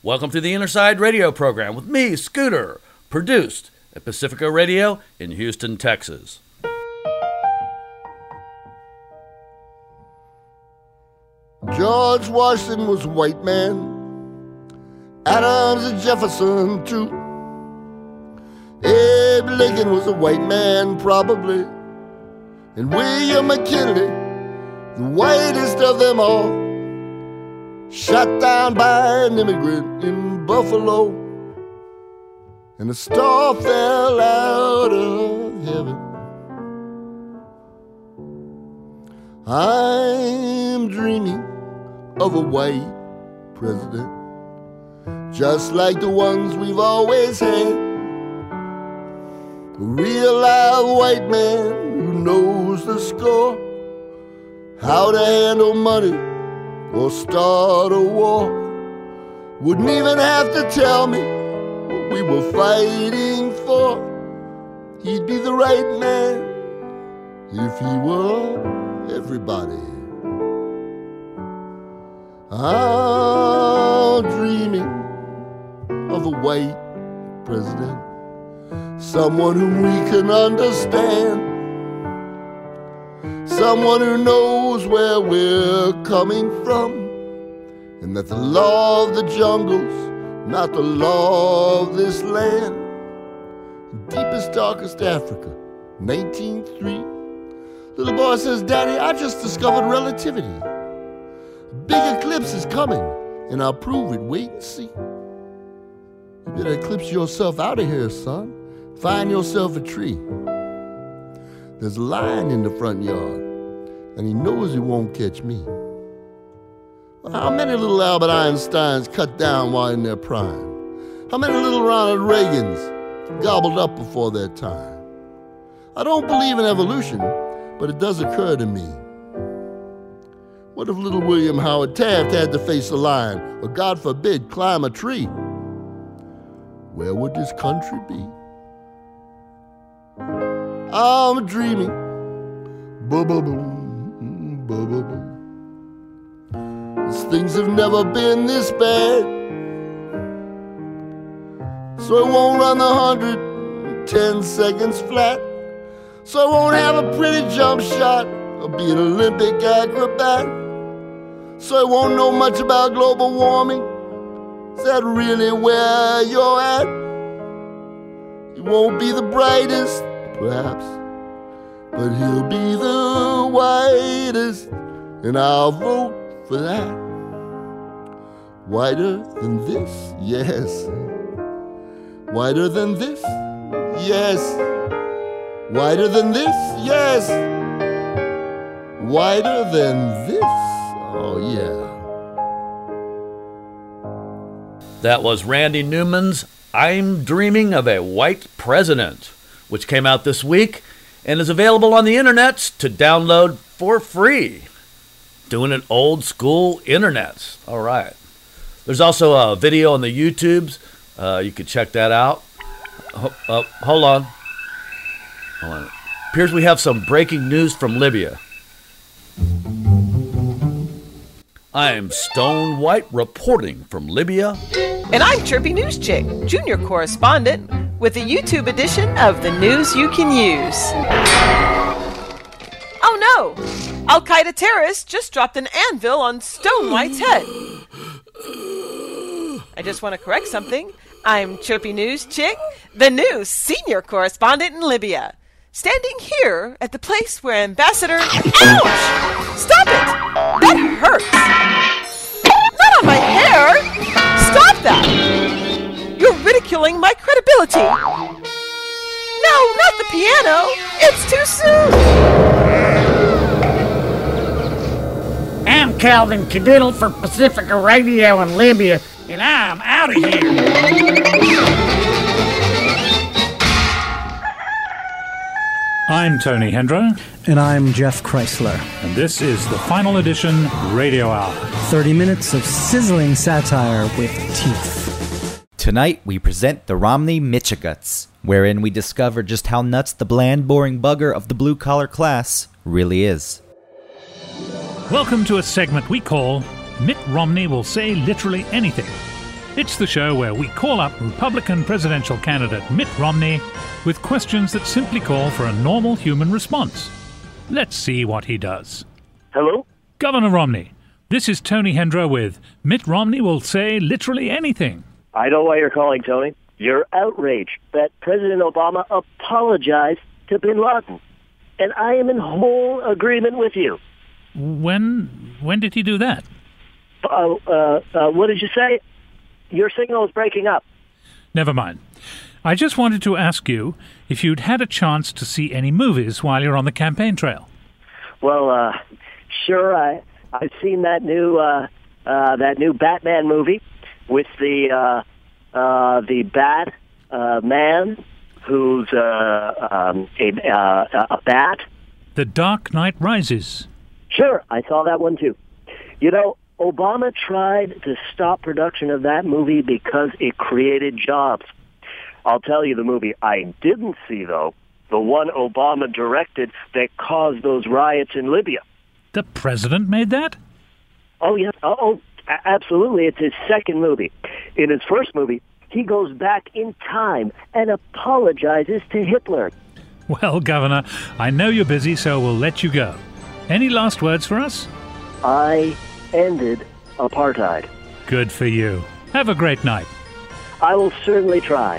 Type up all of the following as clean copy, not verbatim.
Welcome to the Innerside Radio program with me, Scooter, produced at Pacifica Radio in Houston, Texas. George Washington was a white man, Adams and Jefferson too. Abe Lincoln was a white man probably, and William McKinley, the whitest of them all, shot down by an immigrant in Buffalo, and a star fell out of heaven. I'm dreaming of a white president, just like the ones we've always had. A real live white man who knows the score, how to handle money or start a war. Wouldn't even have to tell me what we were fighting for. He'd be the right man if he were everybody. I'm dreaming of a white president, someone whom we can understand, someone who knows where we're coming from, and that the law of the jungle's not the law of this land. Deepest, darkest Africa, 1903. Little boy says, Daddy, I just discovered relativity. A big eclipse is coming, and I'll prove it. Wait and see. You better eclipse yourself out of here, son. Find yourself a tree. There's a lion in the front yard, and he knows he won't catch me. Well, how many little Albert Einsteins cut down while in their prime? How many little Ronald Reagans gobbled up before their time? I don't believe in evolution, but it does occur to me. What if little William Howard Taft had to face a lion, or God forbid, climb a tree? Where would this country be? I'm dreaming. Ba-ba-boom, ba-ba-boom. Things have never been this bad, so it won't run the 110 seconds flat, so I won't have a pretty jump shot or be an Olympic acrobat, so I won't know much about global warming. Is that really where you're at? He won't be the brightest, perhaps, but he'll be the whitest, and I'll vote for that. Whiter than this? Yes. Whiter than this? Yes. Whiter than this? Yes. Whiter than this? Oh, yeah. That was Randy Newman's I'm Dreaming of a White President, which came out this week and is available on the internet to download for free. Doing it old school internet. All right. There's also a video on the YouTubes. You can check that out. Hold on. Appears we have some breaking news from Libya. I'm Stone White reporting from Libya. And I'm Chirpy News Chick, junior correspondent, with the YouTube edition of the news you can use. Oh no! Al-Qaeda terrorists just dropped an anvil on Stone White's head. I just want to correct something. I'm Chirpy News Chick, the news senior correspondent in Libya, standing here at the place where Ambassador... Ouch! Stop it! That hurts! Not on my hair! Stop that! You're ridiculing my credibility! No, not the piano! It's too soon! I'm Calvin Cadiddle for Pacifica Radio in Libya, and I'm out of here. I'm Tony Hendra. And I'm Jeff Chrysler. And this is the Final Edition Radio Hour. 30 minutes of sizzling satire with teeth. Tonight, we present the Romney Michiguts, wherein we discover just how nuts the bland, boring bugger of the blue-collar class really is. Welcome to a segment we call Mitt Romney Will Say Literally Anything. It's the show where we call up Republican presidential candidate Mitt Romney with questions that simply call for a normal human response. Let's see what he does. Hello? Governor Romney, this is Tony Hendra with Mitt Romney will say literally anything. I know why you're calling, Tony. You're outraged that President Obama apologized to bin Laden. And I am in whole agreement with you. When did he do that? What did you say? Your signal is breaking up. Never mind. I just wanted to ask you if you'd had a chance to see any movies while you're on the campaign trail. Well, sure. I've seen that new Batman movie with the Bat man who's a bat. The Dark Knight Rises. Sure, I saw that one too. You know, Obama tried to stop production of that movie because it created jobs. I'll tell you the movie I didn't see, though, the one Obama directed that caused those riots in Libya. The president made that? Oh, yes. Absolutely. It's his second movie. In his first movie, he goes back in time and apologizes to Hitler. Well, Governor, I know you're busy, so we'll let you go. Any last words for us? I ended apartheid. Good for you. Have a great night. I will certainly try.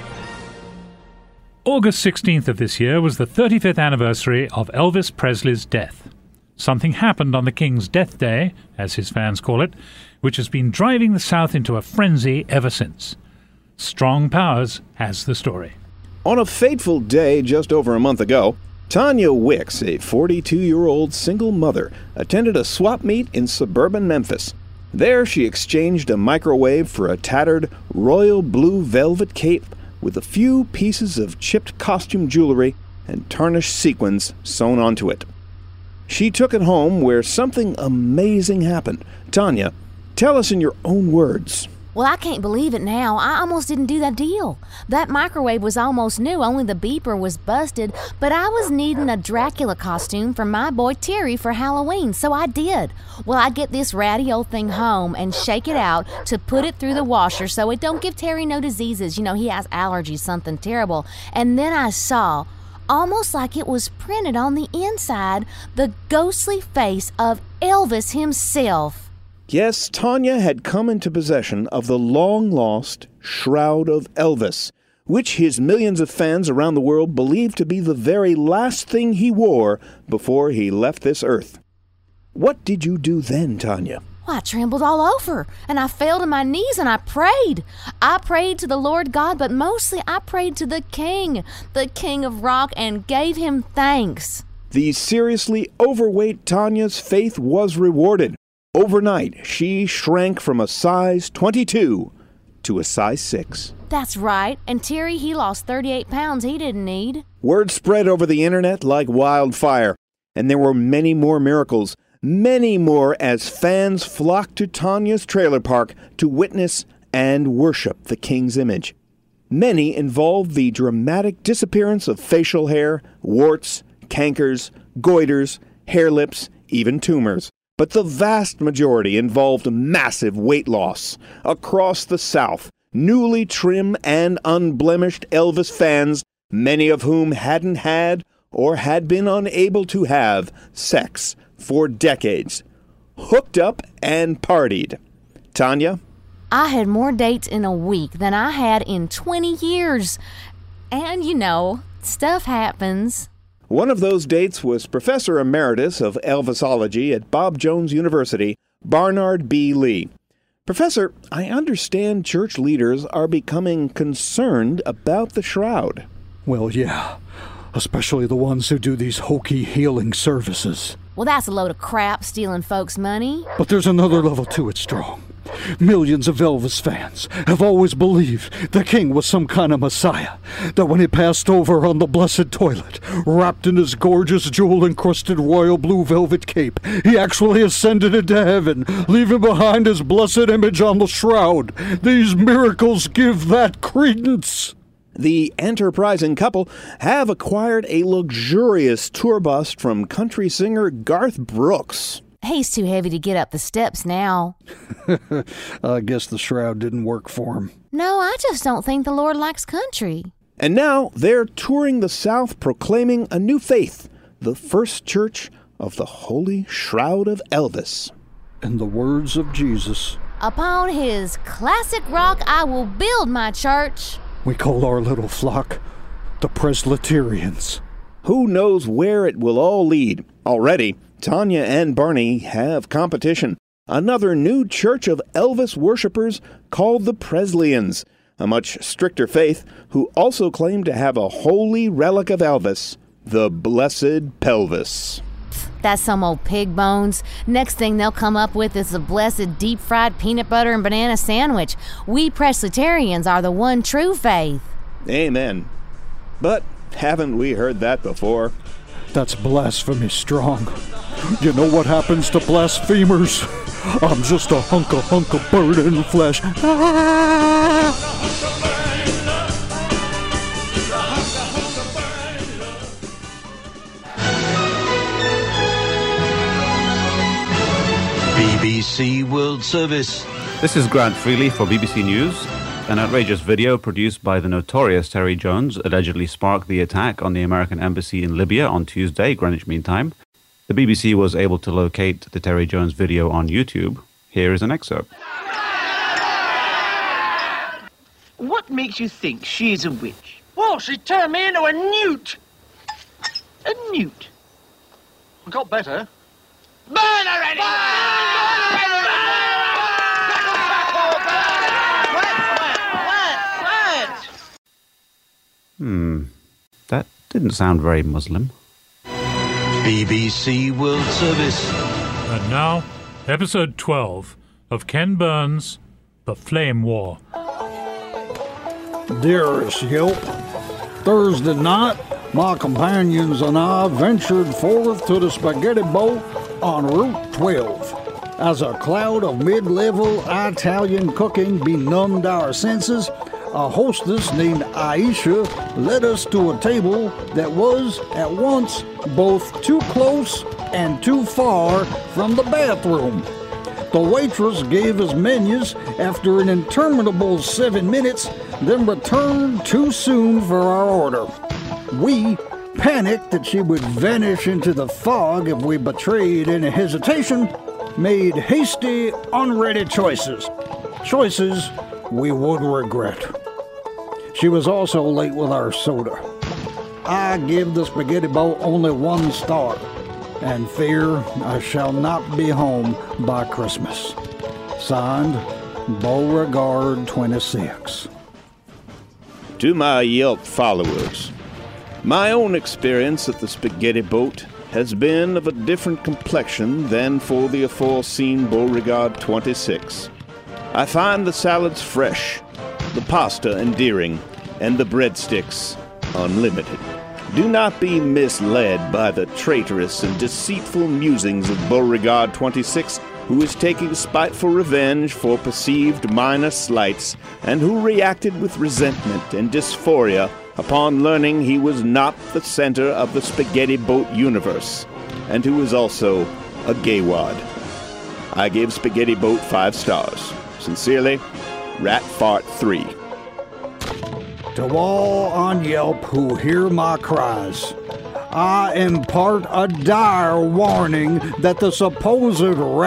August 16th of this year was the 35th anniversary of Elvis Presley's death. Something happened on the King's death day, as his fans call it, which has been driving the South into a frenzy ever since. Strong Powers has the story. On a fateful day just over a month ago, Tanya Wicks, a 42-year-old single mother, attended a swap meet in suburban Memphis. There she exchanged a microwave for a tattered royal blue velvet cape with a few pieces of chipped costume jewelry and tarnished sequins sewn onto it. She took it home where something amazing happened. Tanya, tell us in your own words. Well, I can't believe it now. I almost didn't do that deal. That microwave was almost new, only the beeper was busted, but I was needing a Dracula costume for my boy Terry for Halloween, so I did. Well, I get this ratty old thing home and shake it out to put it through the washer so it don't give Terry no diseases. You know, he has allergies, something terrible. And then I saw, almost like it was printed on the inside, the ghostly face of Elvis himself. Yes, Tanya had come into possession of the long-lost Shroud of Elvis, which his millions of fans around the world believed to be the very last thing he wore before he left this earth. What did you do then, Tanya? Well, I trembled all over, and I fell to my knees and I prayed. I prayed to the Lord God, but mostly I prayed to the King of rock, and gave him thanks. The seriously overweight Tanya's faith was rewarded. Overnight, she shrank from a size 22 to a size 6. That's right, and Terry, he lost 38 pounds he didn't need. Word spread over the internet like wildfire, and there were many more miracles, many more as fans flocked to Tanya's trailer park to witness and worship the King's image. Many involved the dramatic disappearance of facial hair, warts, cankers, goiters, hair lips, even tumors. But the vast majority involved massive weight loss. Across the South, newly trim and unblemished Elvis fans, many of whom hadn't had or had been unable to have sex for decades, hooked up and partied. Tanya? I had more dates in a week than I had in 20 years. And, you know, stuff happens. One of those dates was Professor Emeritus of Elvisology at Bob Jones University, Barnard B. Lee. Professor, I understand church leaders are becoming concerned about the shroud. Well, yeah, especially the ones who do these hokey healing services. Well, that's a load of crap, stealing folks' money. But there's another level to it, Strong. Millions of Elvis fans have always believed the King was some kind of messiah, that when he passed over on the blessed toilet, wrapped in his gorgeous jewel-encrusted royal blue velvet cape, he actually ascended into heaven, leaving behind his blessed image on the shroud. These miracles give that credence. The enterprising couple have acquired a luxurious tour bus from country singer Garth Brooks. He's too heavy to get up the steps now. I guess the shroud didn't work for him. No, I just don't think the Lord likes country. And now they're touring the South proclaiming a new faith, the First Church of the Holy Shroud of Elvis. In the words of Jesus, upon his classic rock I will build my church. We call our little flock the Presbyterians. Who knows where it will all lead? Already, Tanya and Barney have competition. Another new church of Elvis worshippers called the Presleyans, a much stricter faith who also claim to have a holy relic of Elvis, the Blessed Pelvis. That's some old pig bones. Next thing they'll come up with is a blessed deep-fried peanut butter and banana sandwich. We Presbyterians are the one true faith. Amen. But haven't we heard that before? That's blasphemy strong. You know what happens to blasphemers? I'm just a hunk of burning flesh. BBC World Service. This is Grant Freely for BBC News. An outrageous video produced by the notorious Terry Jones allegedly sparked the attack on the American embassy in Libya on Tuesday, Greenwich Mean Time. The BBC was able to locate the Terry Jones video on YouTube. Here is an excerpt. What makes you think she's a witch? Well, she turned me into a newt. A newt? I got better. Burn her anyway! That didn't sound very Muslim. BBC World Service. And now, episode 12 of Ken Burns' The Flame War. Dearest Yelp, Thursday night, my companions and I ventured forth to the spaghetti boat on Route 12. As a cloud of mid-level Italian cooking benumbed our senses, a hostess named Aisha led us to a table that was at once both too close and too far from the bathroom. The waitress gave us menus after an interminable 7 minutes, then returned too soon for our order. We, panicked that she would vanish into the fog if we betrayed any hesitation, made hasty, unready choices. Choices we would regret. She was also late with our soda. I give the spaghetti boat only 1 star, and fear I shall not be home by Christmas. Signed, Beauregard 26. To my Yelp followers, my own experience at the spaghetti boat has been of a different complexion than for the aforeseen Beauregard 26. I find the salads fresh, the pasta endearing, and the breadsticks unlimited. Do not be misled by the traitorous and deceitful musings of Beauregard 26, who is taking spiteful revenge for perceived minor slights, and who reacted with resentment and dysphoria upon learning he was not the center of the spaghetti boat universe, and who is also a gaywad. I give Spaghetti Boat 5 stars. Sincerely, Ratfart3. To all on Yelp who hear my cries, I impart a dire warning that the supposed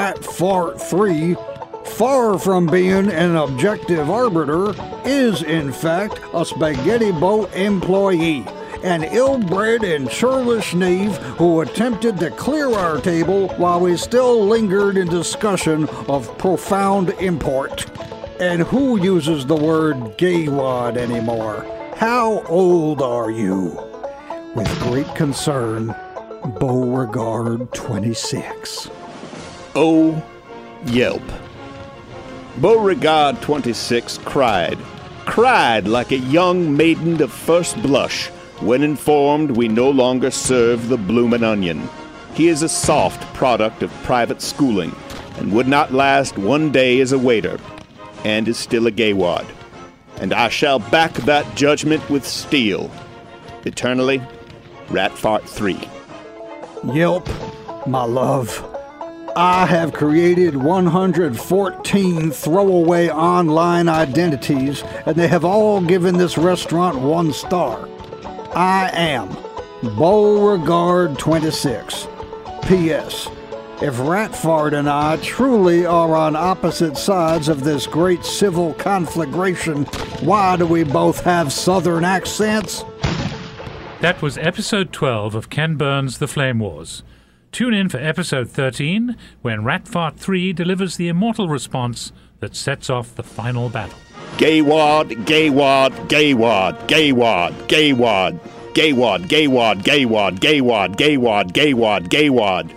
Ratfart3, far from being an objective arbiter, is in fact a spaghetti boat employee, an ill-bred and churlish knave who attempted to clear our table while we still lingered in discussion of profound import. And who uses the word gaywad anymore? How old are you? With great concern, Beauregard 26. Oh, Yelp. Beauregard 26 cried like a young maiden of first blush when informed we no longer serve the bloomin' onion. He is a soft product of private schooling and would not last 1 day as a waiter, and is still a gaywad. And I shall back that judgment with steel. Eternally, Ratfart3. Yelp, my love, I have created 114 throwaway online identities, and they have all given this restaurant 1 star. I am Beauregard 26. P.S. If Ratfart and I truly are on opposite sides of this great civil conflagration, why do we both have southern accents? That was episode 12 of Ken Burns' The Flame Wars. Tune in for episode 13, when Ratfart 3 delivers the immortal response that sets off the final battle. Gaywad, gaywad, gaywad, gaywad, gaywad, gaywad, gaywad, gaywad, gaywad, gaywad, gaywad, gaywad.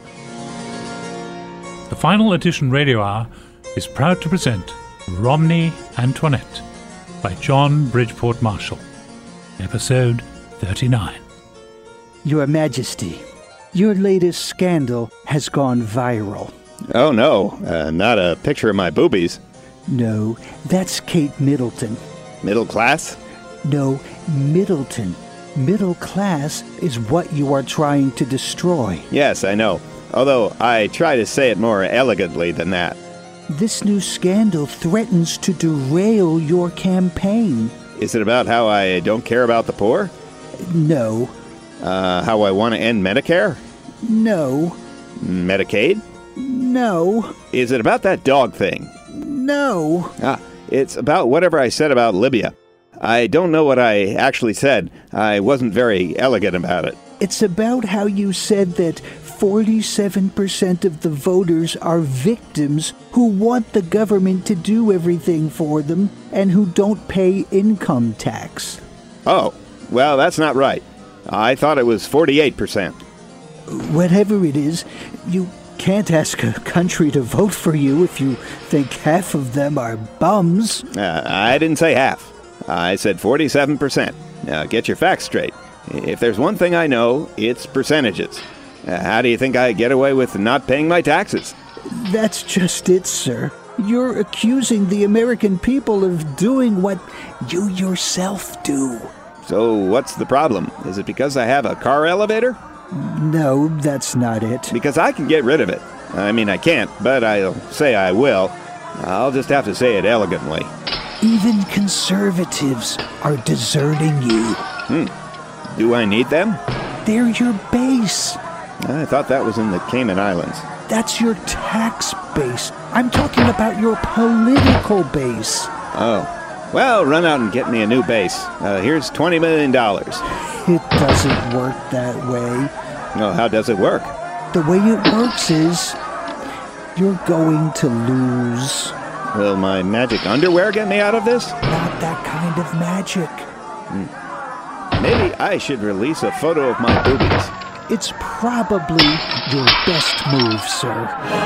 The Final Edition Radio Hour is proud to present Romney Antoinette by John Bridgeport Marshall. Episode 39. Your Majesty, your latest scandal has gone viral. Oh no, not a picture of my boobies. No, that's Kate Middleton. Middle class? No, Middleton. Middle class is what you are trying to destroy. Yes, I know. Although I try to say it more elegantly than that. This new scandal threatens to derail your campaign. Is it about how I don't care about the poor? No. How I want to end Medicare? No. Medicaid? No. Is it about that dog thing? No. It's about whatever I said about Libya. I don't know what I actually said. I wasn't very elegant about it. It's about how you said that 47% of the voters are victims who want the government to do everything for them and who don't pay income tax. Oh, well, that's not right. I thought it was 48%. Whatever it is, you can't ask a country to vote for you if you think half of them are bums. I didn't say half. I said 47%. Now, get your facts straight. If there's one thing I know, it's percentages. How do you think I get away with not paying my taxes? That's just it, sir. You're accusing the American people of doing what you yourself do. So what's the problem? Is it because I have a car elevator? No, that's not it. Because I can get rid of it. I mean, I can't, but I'll say I will. I'll just have to say it elegantly. Even conservatives are deserting you. Do I need them? They're your base. I thought that was in the Cayman Islands. That's your tax base. I'm talking about your political base. Oh. Well, run out and get me a new base. Here's $20 million. It doesn't work that way. Well, how does it work? The way it works is you're going to lose. Will my magic underwear get me out of this? Not that kind of magic. Maybe I should release a photo of my boobies. It's probably your best move, sir.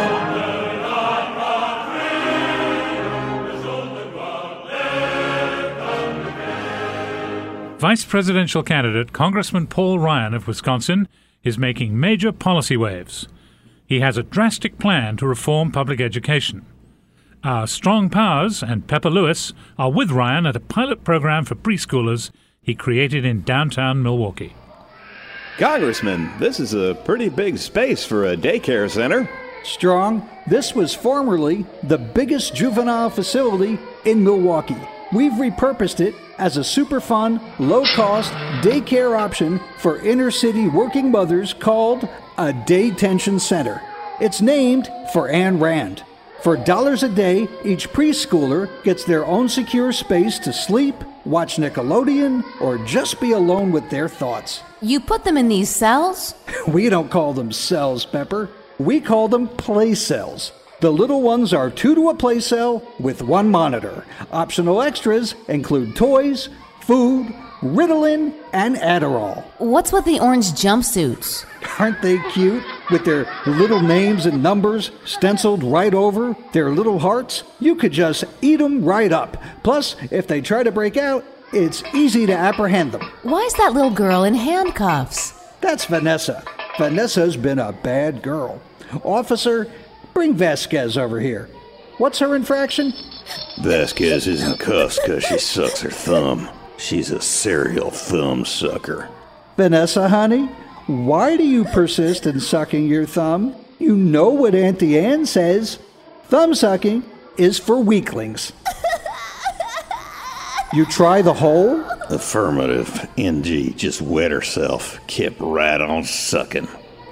Vice presidential candidate Congressman Paul Ryan of Wisconsin is making major policy waves. He has a drastic plan to reform public education. Our Strong Powers and Pepper Lewis are with Ryan at a pilot program for preschoolers he created in downtown Milwaukee. Congressman, this is a pretty big space for a daycare center. Strong, this was formerly the biggest juvenile facility in Milwaukee. We've repurposed it as a super fun, low-cost daycare option for inner-city working mothers called a Day-Tension Center. It's named for Ayn Rand. For $1 a day, each preschooler gets their own secure space to sleep, watch Nickelodeon, or just be alone with their thoughts. You put them in these cells? We don't call them cells, Pepper. We call them play cells. The little ones are 2 to a play cell with 1 monitor. Optional extras include toys, food, Ritalin, and Adderall. What's with the orange jumpsuits? Aren't they cute? With their little names and numbers stenciled right over their little hearts? You could just eat them right up. Plus, if they try to break out, it's easy to apprehend them. Why is that little girl in handcuffs? That's Vanessa. Vanessa's been a bad girl. Officer, bring Vasquez over here. What's her infraction? Vasquez isn't cuffed because she sucks her thumb. She's a serial thumb sucker. Vanessa, honey, why do you persist in sucking your thumb? You know what Auntie Anne says. Thumb sucking is for weaklings. You try the hole? Affirmative. NG just wet herself. Kept right on sucking.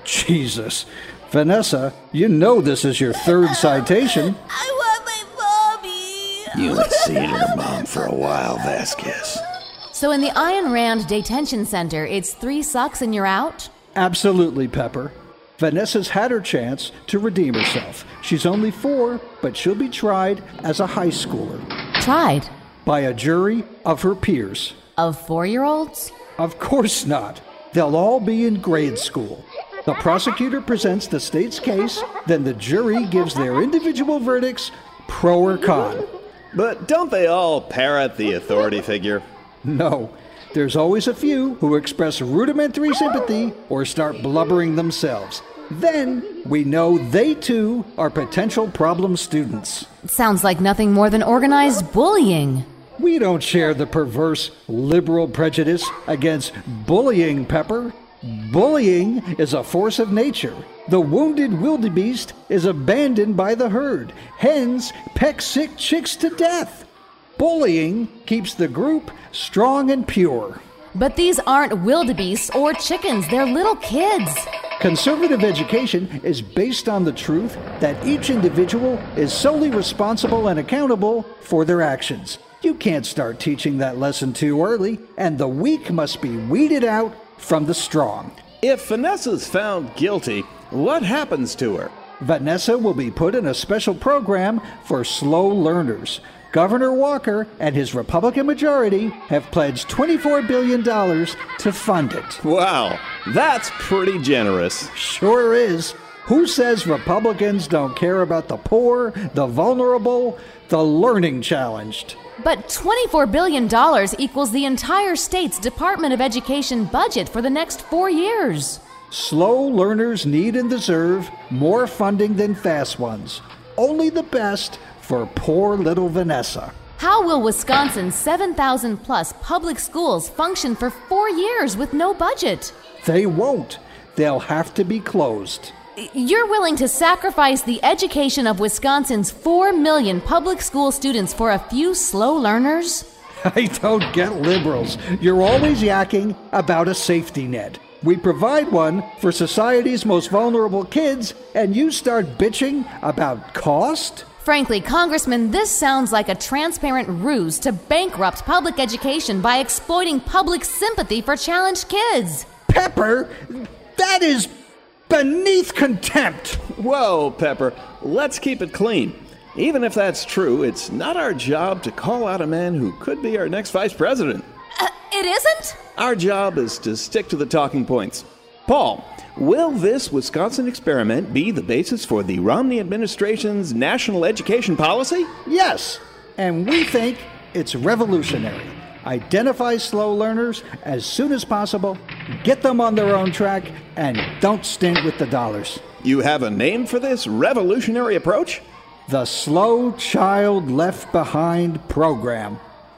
Jesus. Vanessa, you know this is your third citation. I want my mommy. You ain't seen her mom for a while, Vasquez. So in the Ayn Rand Detention Center, it's 3 sucks and you're out? Absolutely, Pepper. Vanessa's had her chance to redeem herself. She's only 4, but she'll be tried as a high schooler. Tried? By a jury of her peers. Of 4-year-olds? Of course not. They'll all be in grade school. The prosecutor presents the state's case, then the jury gives their individual verdicts, pro or con. But don't they all parrot the authority figure? No. There's always a few who express rudimentary sympathy or start blubbering themselves. Then we know they too are potential problem students. It sounds like nothing more than organized bullying. We don't share the perverse liberal prejudice against bullying, Pepper. Bullying is a force of nature. The wounded wildebeest is abandoned by the herd. Hens peck sick chicks to death. Bullying keeps the group strong and pure. But these aren't wildebeests or chickens, they're little kids. Conservative education is based on the truth that each individual is solely responsible and accountable for their actions. You can't start teaching that lesson too early, and the weak must be weeded out from the strong. If Vanessa's found guilty, what happens to her? Vanessa will be put in a special program for slow learners. Governor Walker and his Republican majority have pledged $24 billion to fund it. Wow, that's pretty generous. Sure is. Who says Republicans don't care about the poor, the vulnerable, the learning challenged? But $24 billion equals the entire state's Department of Education budget for the next 4 years. Slow learners need and deserve more funding than fast ones. Only the best for poor little Vanessa. How will Wisconsin's 7,000 plus public schools function for 4 years with no budget? They won't. They'll have to be closed. You're willing to sacrifice the education of Wisconsin's 4 million public school students for a few slow learners? I don't get liberals. You're always yakking about a safety net. We provide one for society's most vulnerable kids, and you start bitching about cost? Frankly, Congressman, this sounds like a transparent ruse to bankrupt public education by exploiting public sympathy for challenged kids. Pepper, that is beneath contempt. Whoa, Pepper, let's keep it clean. Even if that's true, it's not our job to call out a man who could be our next vice president. It isn't? Our job is to stick to the talking points. Paul, will this Wisconsin experiment be the basis for the Romney administration's national education policy? Yes, and we think it's revolutionary. Identify slow learners as soon as possible, get them on their own track, and don't stint with the dollars. You have a name for this revolutionary approach? The Slow Child Left Behind program.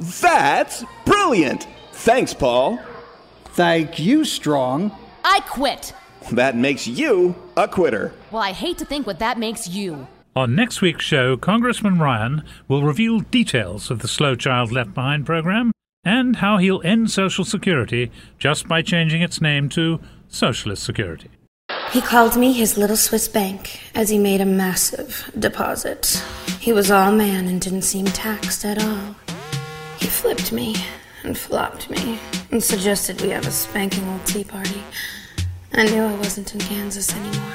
That's brilliant! Thanks, Paul. Thank you, Strong. I quit. That makes you a quitter. Well, I hate to think what that makes you. On next week's show, Congressman Ryan will reveal details of the Slow Child Left Behind program and how he'll end Social Security just by changing its name to Socialist Security. He called me his little Swiss bank as he made a massive deposit. He was all man and didn't seem taxed at all. He flipped me and flopped me and suggested we have a spanking old tea party. I knew I wasn't in Kansas anymore.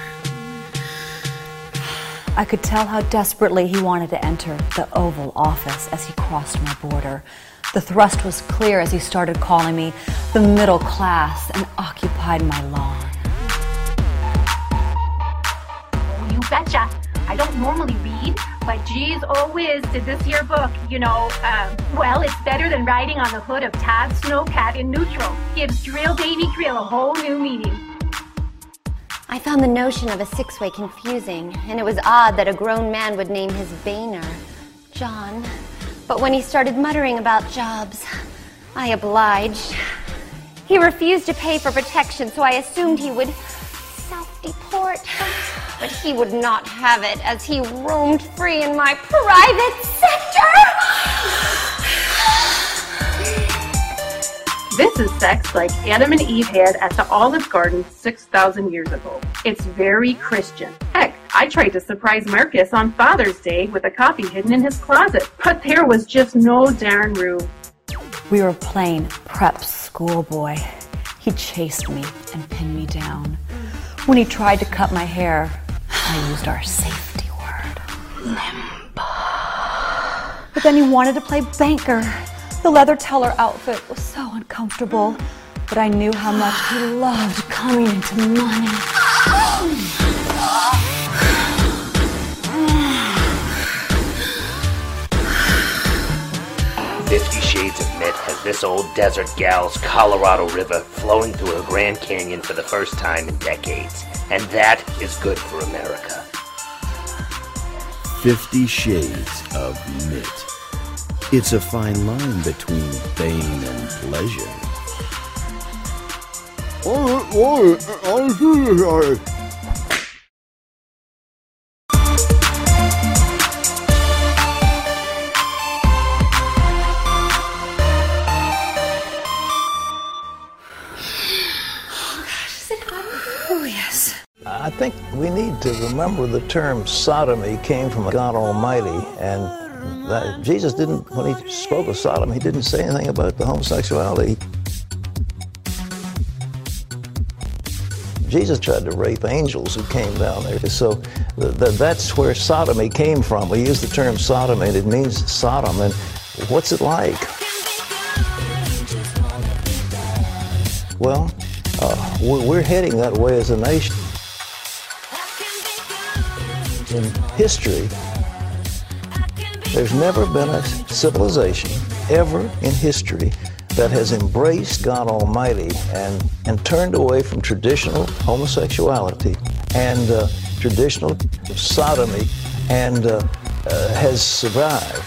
I could tell how desperately he wanted to enter the Oval Office as he crossed my border. The thrust was clear as he started calling me the middle class and occupied my lawn. You betcha. I don't normally read, but geez, oh whiz, did this here book, well, it's better than riding on the hood of Todd Snowcat in neutral. Gives Drill Davy Drill a whole new meaning. I found the notion of a six-way confusing, and it was odd that a grown man would name his Boehner John. But when he started muttering about jobs, I obliged. He refused to pay for protection, so I assumed he would self-deport. But he would not have it as he roamed free in my private sector. This is sex like Adam and Eve had at the Olive Garden 6,000 years ago. It's very Christian. Heck, I tried to surprise Marcus on Father's Day with a copy hidden in his closet, but there was just no darn room. We were playing prep schoolboy. He chased me and pinned me down. When he tried to cut my hair, I used our safety word, limp. But then he wanted to play banker. The leather teller outfit was so uncomfortable, but I knew how much he loved coming into money. 50 Shades of Mitt has this old desert gal's Colorado River flowing through a Grand Canyon for the first time in decades. And that is good for America. 50 Shades of Mitt. It's a fine line between pain and pleasure. Oh, yes. I think we need to remember the term sodomy came from God Almighty, and that Jesus didn't, when he spoke of Sodom, he didn't say anything about the homosexuality. Jesus tried to rape angels who came down there. So that's where sodomy came from. We use the term sodomy, and it means Sodom. And what's it like? Well, we're heading that way as a nation. In history, there's never been a civilization ever in history that has embraced God Almighty and turned away from traditional homosexuality and traditional sodomy and has survived.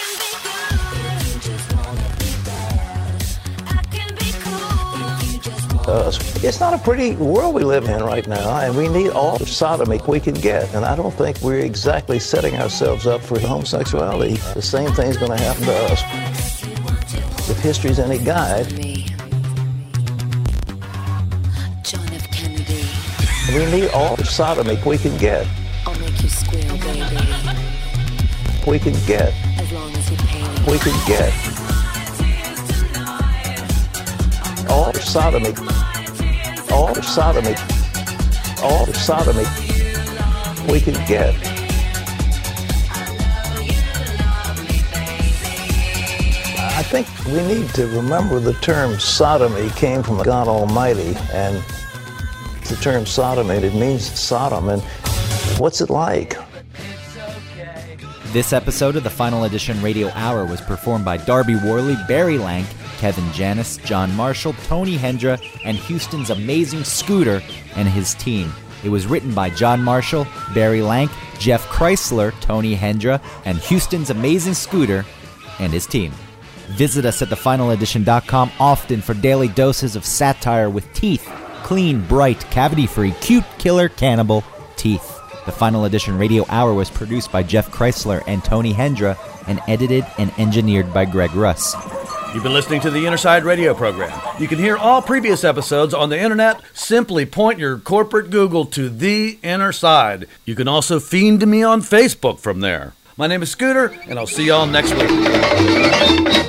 It's not a pretty world we live in right now, and we need all the sodomy we can get. And I don't think we're exactly setting ourselves up for homosexuality. The same thing's going to happen to us. If history's any guide, we need all the sodomy we can get. We can get. We can get. All the sodomy. All the sodomy. All the sodomy we can get. I think we need to remember the term sodomy came from God Almighty, and the term sodomy, it means Sodom, and what's it like? This episode of the Final Edition Radio Hour was performed by Darby Worley, Barry Lank, Kevin Janis, John Marshall, Tony Hendra, and Houston's Amazing Scooter and his team. It was written by John Marshall, Barry Lank, Jeff Chrysler, Tony Hendra, and Houston's Amazing Scooter and his team. Visit us at thefinaledition.com often for daily doses of satire with teeth. Clean, bright, cavity-free, cute, killer, cannibal teeth. The Final Edition Radio Hour was produced by Jeff Chrysler and Tony Hendra and edited and engineered by Greg Russ. You've been listening to the Innerside Radio program. You can hear all previous episodes on the internet. Simply point your corporate Google to The Inner Side. You can also fiend me on Facebook from there. My name is Scooter, and I'll see y'all next week.